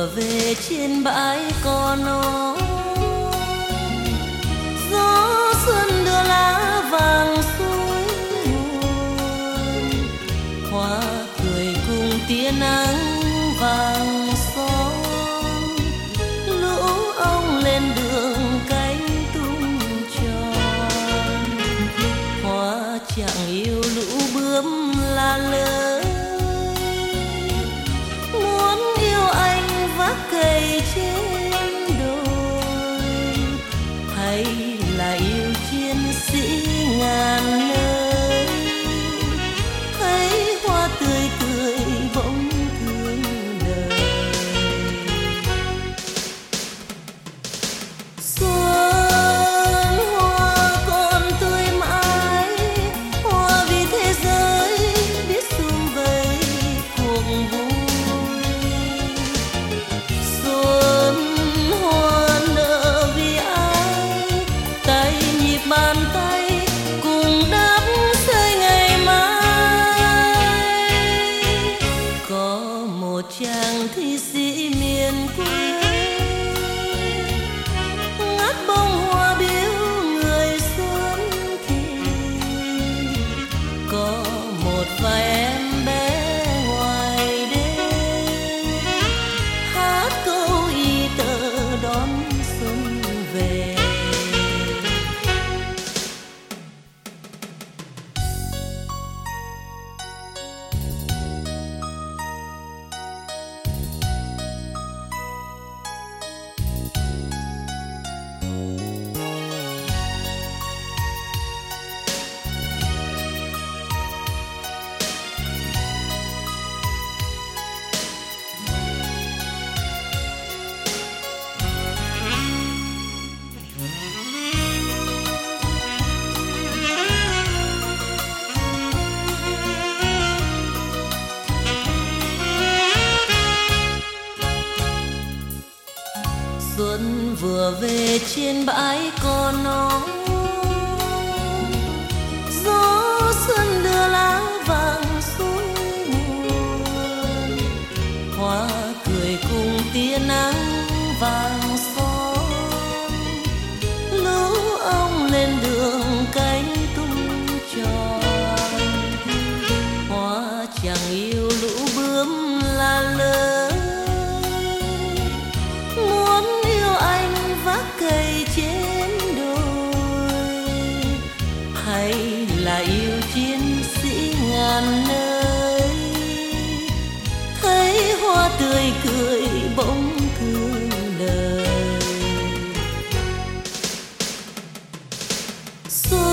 về trên bãi cỏ non, gió xuân đưa lá vàng suối nguồn, hoa cười cùng tia nắng vàng son, lũ ong lên đường cánh tung tròn, hoa chẳng yêu lũ bướm la lớn, muốn yêu anh vác cây trên đồi, hay là yêu chiến sĩ ngàn nơi, thấy hoa tươi cười bỗng thương đời. Xuân hoa còn tươi mãi, hoa vì thế giới biết sum vầy cuộc vui. Xuân hoa nở vì ai, tay nhịp bàn tay cùng đắp xây ngày mai. Có một chàng thi sĩ miền quê ngắt bông hoa biếu người xuân thì, có một vài em bé ngoài đêm hát câu y tơ đón xuân về. Xuân vừa về trên bãi cỏ non, gió xuân đưa lá vàng suối nguồn, hoa cười cùng tia nắng vàng son, lũ ong lên đường cánh tung tròn, hoa chẳng yêu lũ bướm la lớn, muốn yêu anh vác cây trên đồi, hay là yêu chiến sĩ ngàn nơi, thấy hoa tươi cười bỗng thương đời.